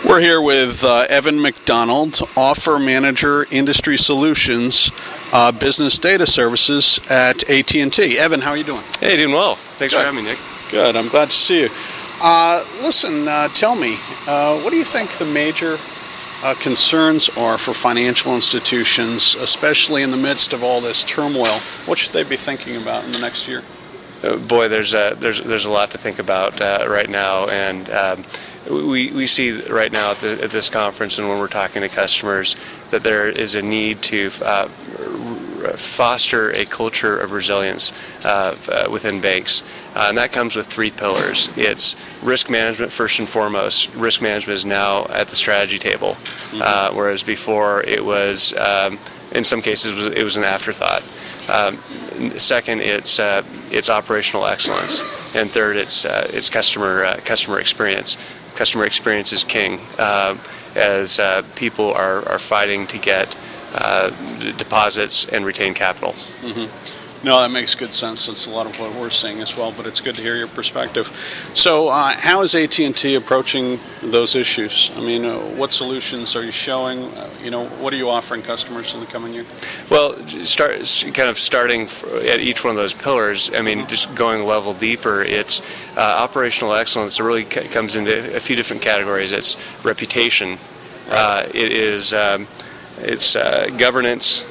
We're here with Evan McDonald, Offer Manager, Industry Solutions, Business Data Services at AT&T. Evan, how are you doing? Hey, doing well. Thanks for having me, Nick. Good. I'm glad to see you. Listen, tell me, what do you think the major concerns are for financial institutions, especially in the midst of all this turmoil? What should they be thinking about in the next year? Boy, there's a lot to think about right now, and we see right now at this conference and when we're talking to customers that there is a need to foster a culture of resilience within banks. And that comes with three pillars. It's risk management first and foremost. Risk management is now at the strategy table, whereas before it was, in some cases, it was an afterthought. Second, it's operational excellence, and third, it's customer experience. Customer experience is king, as people are fighting to get deposits and retain capital. No, that makes good sense. That's a lot of what we're seeing as well, but it's good to hear your perspective. So how is AT&T approaching those issues? I mean, what solutions are you showing? What are you offering customers in the coming year? Well, starting at each one of those pillars, I mean, just going a level deeper, it's operational excellence. It really comes into a few different categories. It's reputation. Right. It's governance.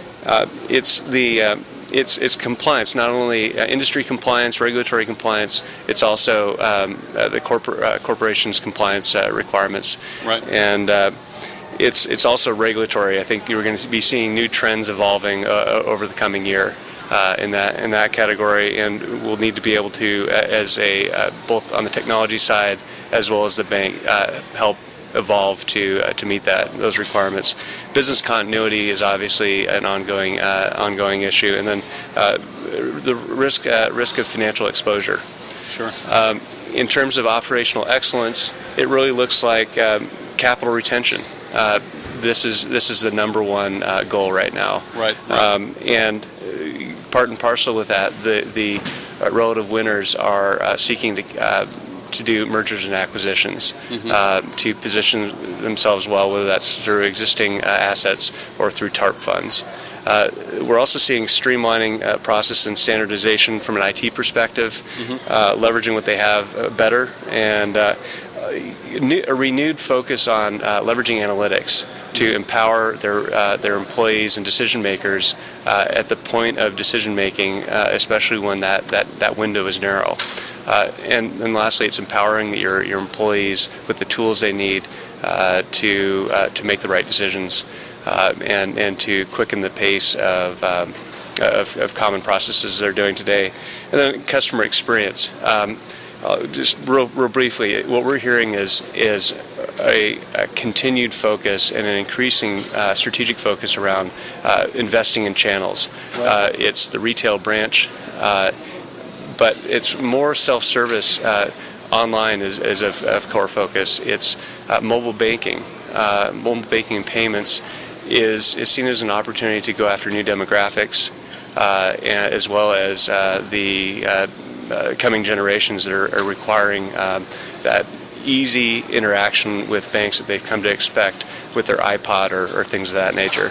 It's compliance, not only industry compliance, regulatory compliance. It's also the corporation's compliance requirements. Right. And it's also regulatory. I think you're going to be seeing new trends evolving over the coming year in that category, and we'll need to be able to, as both on the technology side as well as the bank, help evolve to meet those requirements. Business continuity is obviously an ongoing issue, and then the risk of financial exposure. Sure. In terms of operational excellence, it really looks like capital retention. This is the number one goal right now. Right. And part and parcel with that, the relative winners are seeking to do mergers and acquisitions, to position themselves well, whether that's through existing assets or through TARP funds. We're also seeing streamlining process and standardization from an IT perspective, leveraging what they have better, and a renewed focus on leveraging analytics to empower their employees and decision makers at the point of decision making, especially when that window is narrow. And lastly, it's empowering your employees with the tools they need to make the right decisions and to quicken the pace of common processes they're doing today. And then customer experience. Just real briefly, what we're hearing is a continued focus and an increasing strategic focus around investing in channels. Right. It's the retail branch. But it's more self-service online is of core focus. It's mobile banking. Mobile banking and payments is seen as an opportunity to go after new demographics, as well as the coming generations that are requiring that easy interaction with banks that they've come to expect with their iPod or things of that nature.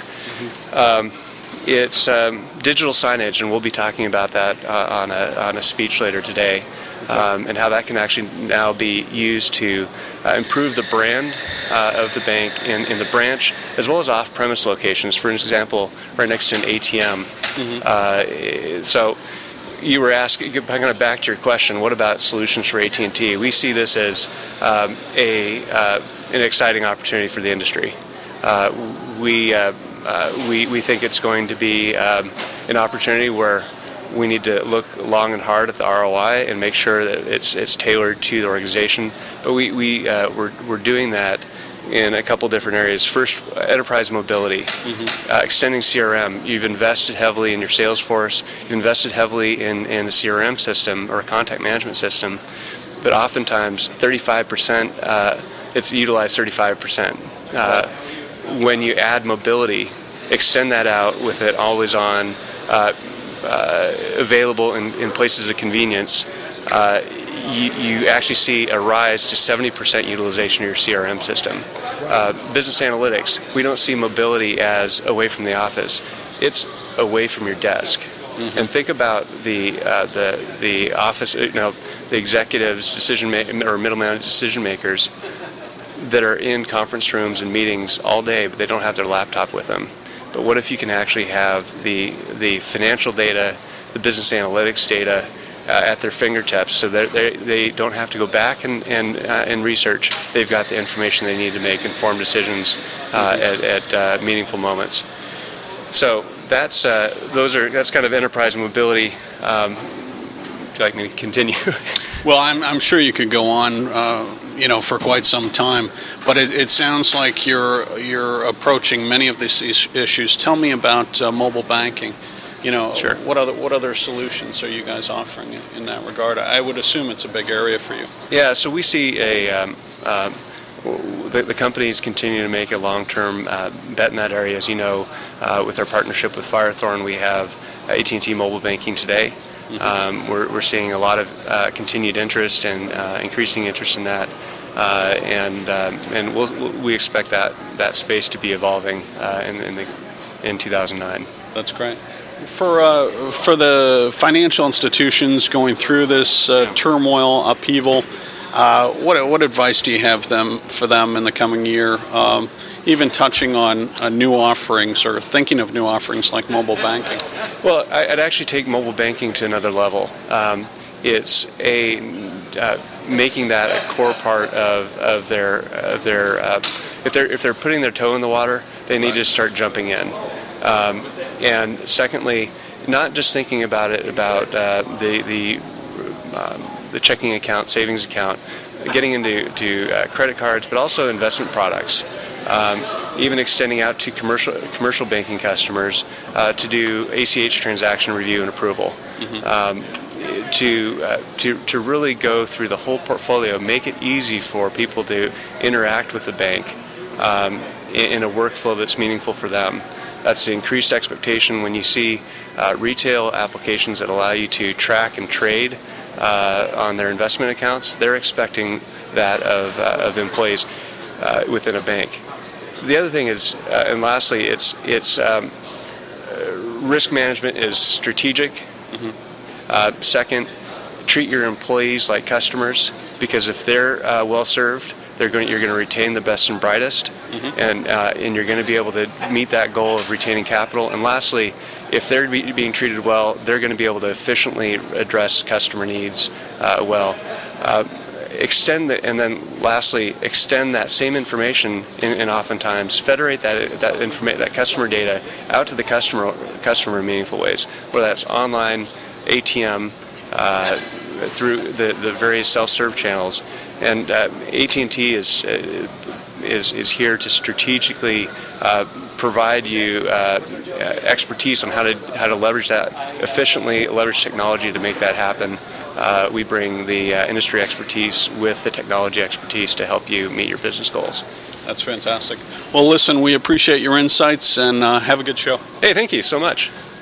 It's digital signage, and we'll be talking about that on a speech later today, and how that can actually now be used to improve the brand of the bank in the branch, as well as off-premise locations. For example, right next to an ATM. So you were asking, kind of back to your question, what about solutions for AT&T? We see this as an exciting opportunity for the industry. We think it's going to be an opportunity where we need to look long and hard at the ROI and make sure that it's tailored to the organization. But we're doing that in a couple different areas. First, enterprise mobility, extending CRM. You've invested heavily in your sales force. You've invested heavily in the CRM system or contact management system. But oftentimes, 35%, it's utilized 35%. When you add mobility, extend that out with it always on, available in places of convenience, you actually see a rise to 70% utilization of your CRM system. Business analytics, we don't see mobility as away from the office. It's away from your desk. Mm-hmm. And think about the office, the executives, or middle management decision makers that are in conference rooms and meetings all day, but they don't have their laptop with them. But what if you can actually have the financial data, the business analytics data at their fingertips, so that they don't have to go back and research. They've got the information they need to make informed decisions at meaningful moments. So that's kind of enterprise mobility. Would you like me to continue? Well, I'm sure you could go on, for quite some time. But it sounds like you're approaching many of these issues. Tell me about mobile banking. Sure. What other solutions are you guys offering in that regard? I would assume it's a big area for you. Yeah. So we see the companies continue to make a long-term bet in that area. As you know, with our partnership with Firethorn, we have AT&T Mobile Banking today. Mm-hmm. We're seeing a lot of continued interest and increasing interest in that, and we expect that space to be evolving in 2009. That's great. For the financial institutions going through this turmoil, upheaval, what advice do you have for them in the coming year? Even touching on new offerings or thinking of new offerings like mobile banking? Well, I'd actually take mobile banking to another level. It's making that a core part of their if they're putting their toe in the water, they need to start jumping in. And secondly, not just thinking about the checking account, savings account, getting into credit cards, but also investment products. Even extending out to commercial banking customers to do ACH transaction review and approval. Mm-hmm. To really go through the whole portfolio, make it easy for people to interact with the bank in a workflow that's meaningful for them. That's the increased expectation when you see retail applications that allow you to track and trade on their investment accounts. They're expecting that of employees within a bank. The other thing is, and lastly, it's risk management is strategic. Mm-hmm. Second, treat your employees like customers, because if they're well served, you're going to retain the best and brightest, mm-hmm. and you're going to be able to meet that goal of retaining capital. And lastly, if they're being treated well, they're going to be able to efficiently address customer needs well. Extend that same information and oftentimes federate that customer data out to the customer in meaningful ways, whether that's online, ATM, through the various self-serve channels. And AT&T is here to strategically provide you expertise on how to leverage that efficiently, leverage technology to make that happen. We bring the industry expertise with the technology expertise to help you meet your business goals. That's fantastic. Well, listen, we appreciate your insights, and have a good show. Hey, thank you so much.